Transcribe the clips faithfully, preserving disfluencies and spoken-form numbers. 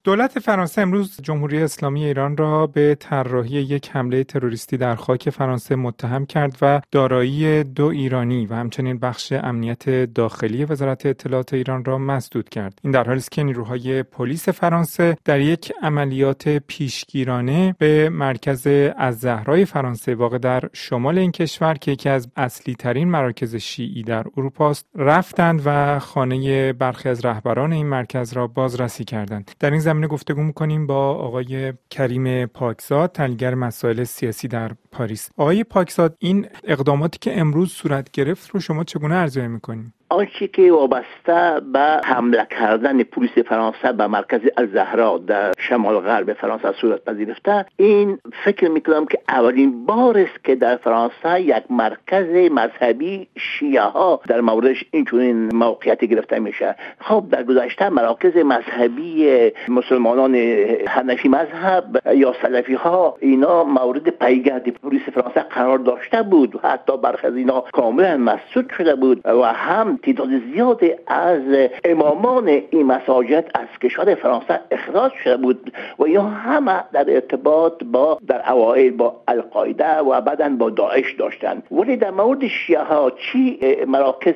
دولت فرانسه امروز جمهوری اسلامی ایران را به طراحی یک حمله تروریستی در خاک فرانسه متهم کرد و دارایی دو ایرانی و همچنین بخش امنیت داخلی وزارت اطلاعات ایران را مسدود کرد. این در حالی است که نیروهای پلیس فرانسه در یک عملیات پیشگیرانه به مرکز الزهرای فرانسه واقع در شمال این کشور که یکی از اصلی ترین مراکز شیعی در اروپا است رفتند و خانه برخی از رهبران این مرکز را بازرسی کردند. در این زمینه گفتگو می‌کنیم با آقای کریم پاکزاد، تحلیلگر مسائل سیاسی در پاریس. آقای پاکزاد، این اقداماتی که امروز صورت گرفت رو شما چگونه ارزیابی می‌کنید؟ آنچه که وابسته به حمله کردن پلیس فرانسه به مرکز الزهرا در شمال غرب فرانسه صورت پذیرفته، این فکر میکنم که اولین بار است که در فرانسه یک مرکز مذهبی شیعه ها در موردش اینچنین موقعیتی گرفته میشه. خب در گذشته مراکز مذهبی مسلمانان حنفی مذهب یا سلفی ها اینا مورد پیگرد پلیس فرانسه قرار داشته بود و حتی برخی از اینا کاملا مسدود شده بود و هم تعداد زیادی از امامان این مساجد از کشور فرانسه اخراج شده بود و یا همه در ارتباط با در اوایل با القاعده و بعداً با داعش داشتند. ولی در مورد شیعه ها چی مراکز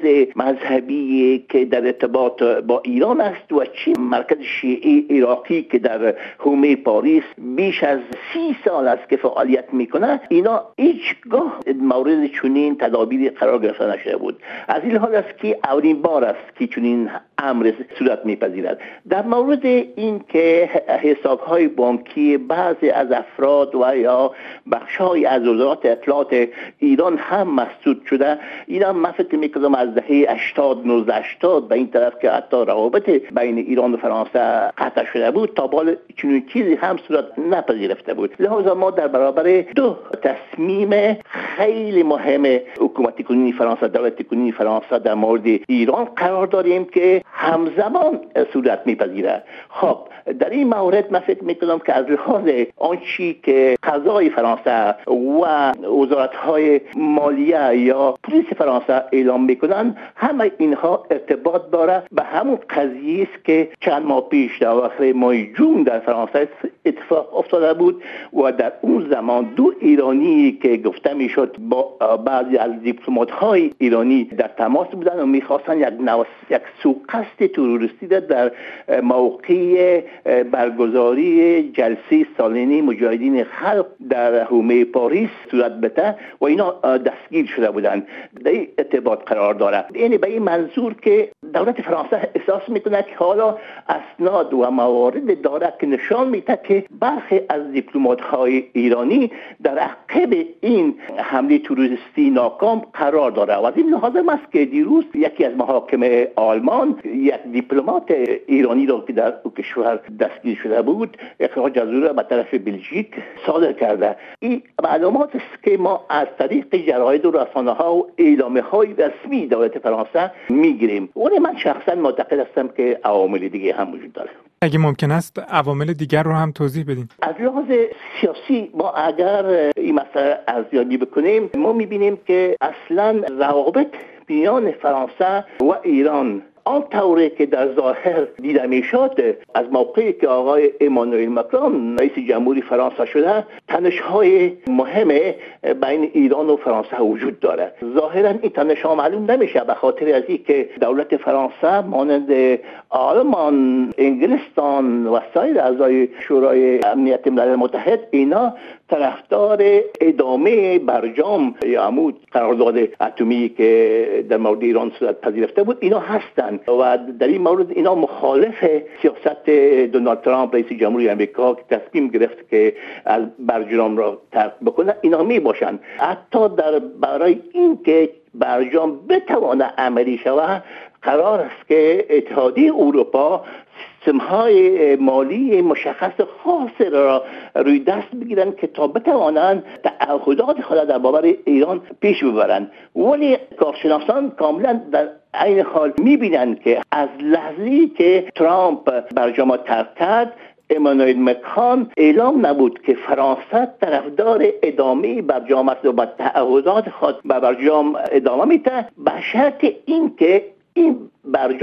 مذهبی که در ارتباط با ایران است و چی مرکز شیعی عراقی که در حومه پاریس بیش از سی سال است که فعالیت میکنه، اینا هیچگاه مورد چنین تدابیری قرار گرفته نشده بود. از این حال است که اولین بار است که چنین امر صورت میپذیرد. در مورد این که حساب‌های بانکی بعضی از افراد و یا بخش‌های از وزارت اطلاعات ایران هم مسدود شده، اینا من فکر می‌کنم از دهه هشتاد نوزده هشتاد به این طرف که حتی روابط بین ایران و فرانسه قطع شده بود تا بال چنین چیزی هم صورت نپذیرفته بود. لذا ما در برابر دو تصمیم خیلی مهم حکومت کنونی فرانسه، دولت کنونی فرانسه در مورد ایران قرار داریم که همزمان صورت میپذیره. خب در این مورد من فکر میکنم که از لحاظ آنچه که قضای فرانسه و وزارت‌های مالیه یا پلیس فرانسه اعلام میکنن، همه اینها ارتباط داره به همون قضیه است که چند ماه پیش در اواخر ماه جون در فرانسه اتفاق افتاده بود و در اون زمان دو ایرانی که گفته میشد با بعضی از دیپلمات‌های ایرانی در تماس بودن و میخواستن یک نوع یک سوءقصد تروریستی در موقع برگزاری جلسه سالانه مجاهدین خلق در حومه پاریس صورت بده و اینا دستگیر شده بودند. در این ارتباط قرار داره. یعنی به این منظور که دولت فرانسه احساس میکنه که حالا اسناد و موارد داره که نشان میده که برخی از دیپلمات‌های ایرانی در عقب این حمله تروریستی ناکام قرار داره و از این لحاظ است که دیروز یکی از محاکم آلمان یک دیپلمات ایرانی را که در او کشور دستگیر شده بود اخراج از او را به طرف بلژیک صادر کرده. این معلومات است که ما از طریق جراید و رسانه ها و اعلامه های رسمی دولت فرانسه میگیریم. ولی من شخصا معتقد هستم که عوامل دیگه هم وجود داره. اگه ممکن است عوامل دیگر رو هم توضیح بدین. از لحاظ سیاسی ما اگر این مسئله ارزیابی بکنیم، ما میبینیم که اصلا روابط میان فرانسه و ایران آن طوری که در ظاهر دیده میشد از موقعی که آقای امانوئل ماکرون رئیس جمهوری فرانسه شده، تنش‌های مهم بین ایران و فرانسه وجود دارد. ظاهرا این تنش‌ها معلوم نمیشه به خاطر از اینکه دولت فرانسه مانند آلمان، انگلستان و سایر اعضای شورای امنیت ملل متحد اینا طرفدار ادامه برجام یا عمود قرارداد اتمی که در مورد ایران صورت پذیرفته بود اینا هستند و در این مورد اینا مخالف سیاست دونالد ترامپ رئیس جمهوری آمریکا که تصمیم گرفت که از برجام را ترک بکنه اینا می باشند. حتی در برای اینکه برجام بتوانه عملی شود قرار است که اتحادیه اروپا سیستم‌های مالی مشخص خاص را روی دست بگیرند که تا بتوانند تعهدات خود در برابر ایران پیش ببرند. ولی کارشناسان کاملا در عین حال می‌بینند که از لحظه‌ای که ترامپ برجام ترک کرد، امانوئل مکرون اعلام نبود که فرانسه طرفدار ادامه برجام است و با تعهدات خود به برجام ادامه میده، به شرط اینکه این برجام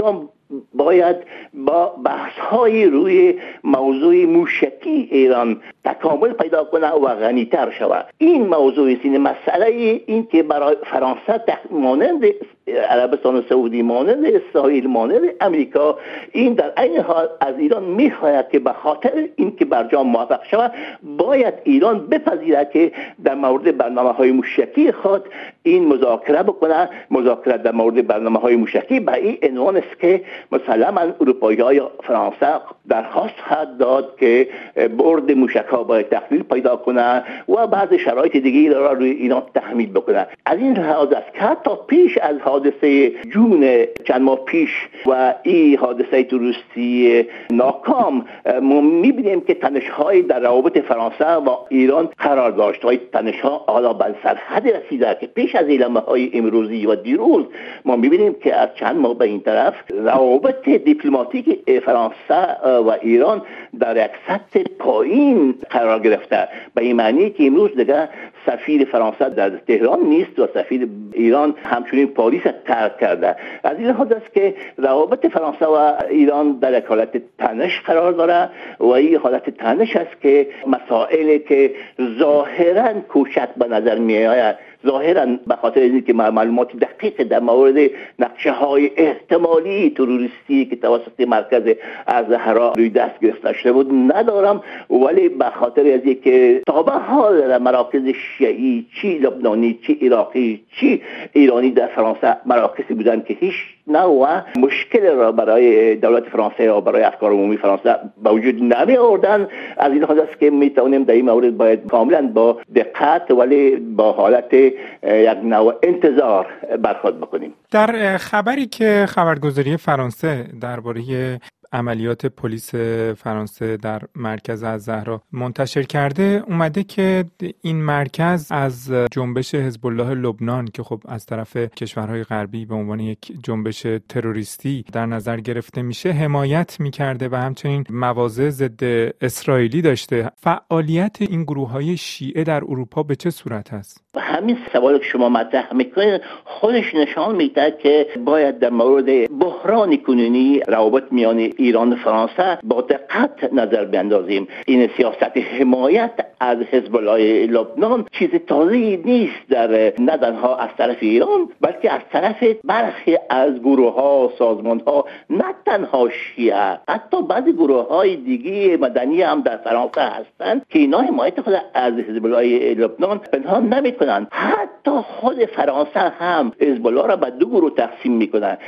باید با بحث‌های روی موضوع موشکی ایران تکامل پیدا کنه و غنی‌تر شود. این موضوع است. مسئله این که برای فرانسه مانند عربستان سعودی، مانند اسرائیل، مانند امریکا، این در این حال از ایران می‌خواهد که به خاطر اینکه برجام موفق شود باید ایران بپذیرد که در مورد برنامه‌های موشکی خود این مذاکره بکنه. مذاکره در مورد برنامه‌های موشکی به این عنوان است که مثلا اروپایی‌های فرانسه درخواست خواهد داد که برد موشک‌ها باید تخلیل پیدا کنه و بعض شرایط دیگری را روی ایران تحمیل بکنه. از این لحاظ است که تا پیش از حادثه جون چند ماه پیش و این حادثه تروریستی ناکام ما می‌بینیم که تنش‌های در روابط فرانسه و ایران قرار داشت و تنش‌ها حالا به سرحد رسیده که پیش از اعلامیه‌های امروزی و دیروز ما می‌بینیم که از چند ماه به این طرف روابط دیپلماتیک فرانسه و ایران در یک سطح پایین قرار گرفته، به این معنی که امروز دیگه سفیر فرانسه در تهران نیست و سفیر ایران همچنین پاریس ترک کرده. از این لحاظ است که روابط فرانسه و ایران در یک حالت تنش قرار داره و این حالت تنش است که مسائلی که ظاهراً کوچک به نظر میآید، ظاهراً به خاطر اینکه معلومات دقیق در مورد نقشه های احتمالی تروریستی که توسط مرکز الزهرا روی دست گرفته شده بود ندارم، ولی به خاطر از اینکه تا به حال در مراکز شیعی چی لبنانی چی عراقی چی ایرانی در فرانسه مراکزی بودن که هیچ نوع مشکل را برای دولت فرانسه یا برای افکار عمومی فرانسه به وجود نمی آوردن. از این لحاظ است که می توانیم در این مورد باید کاملا با دقت ولی با حالت یک نوع انتظار برخورد بکنیم. در خبری که خبرگزاری فرانسه درباره عملیات پلیس فرانسه در مرکز الزهرا منتشر کرده اومده که این مرکز از جنبش حزب الله لبنان که خب از طرف کشورهای غربی به عنوان یک جنبش تروریستی در نظر گرفته میشه حمایت میکرده و همچنین مواضع ضد اسرائیلی داشته. فعالیت این گروه‌های شیعه در اروپا به چه صورت است؟ همین سوال که شما مطرح میکنید خودش نشان میده که باید در مورد بحران کنونی روابط میان ایران و فرانسه با دقت نظر بیندازیم. این سیاست حمایت از حزب الله لبنان چیز تازه‌ای نیست در نه تنها از طرف ایران بلکه از طرف برخی از گروه‌ها، سازمان‌ها، نه تنها شیعه، حتی بعضی گروه‌های دیگه مدنی هم در فرانسه هستند که اینا حمایت خود از حزب الله لبنان پنهان نمی‌کنند. حتی خود فرانسه هم حزب الله را به دو گروه تقسیم می‌کنند.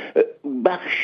بخش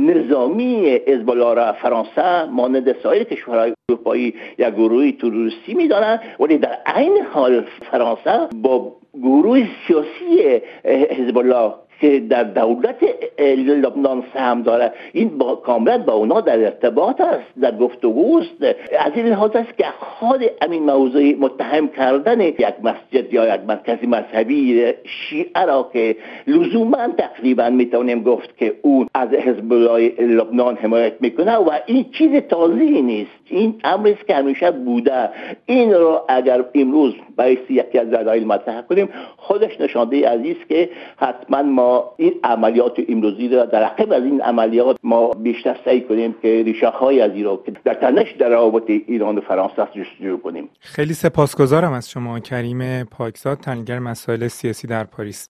نظامی حزب الله را فرانسه مانند سایر کشورهای اروپایی یک گروه تروریستی می‌دانند، ولی در عین حال فرانسه با گروه سیاسی حزب الله که در دولت لبنان سهم داره این با کاملا با اونا در ارتباط است، در گفتگوست. از این لحاظ است که خود همین موضوع متهم کردن یک مسجد یا یک مرکز مذهبی شیعه را که لزوما تقریبا میتونیم گفت که اون از حزب الله لبنان حمایت میکنه و این چیز تازه‌ای نیست، این امری است که همیشه بوده. این را اگر امروز باید یکی از دلایل مطرح کنیم خودش نشانده عزیز که حتما ما این عملیات امروزی را در عقب از این عملیات ما بیشتر سعی کنیم که ریشه های از این را که در تنش در روابط ایران و فرانسه جستجو کنیم. خیلی سپاسگزارم از شما کریم پاکزاد، تحلیلگر مسائل سیاسی در پاریس.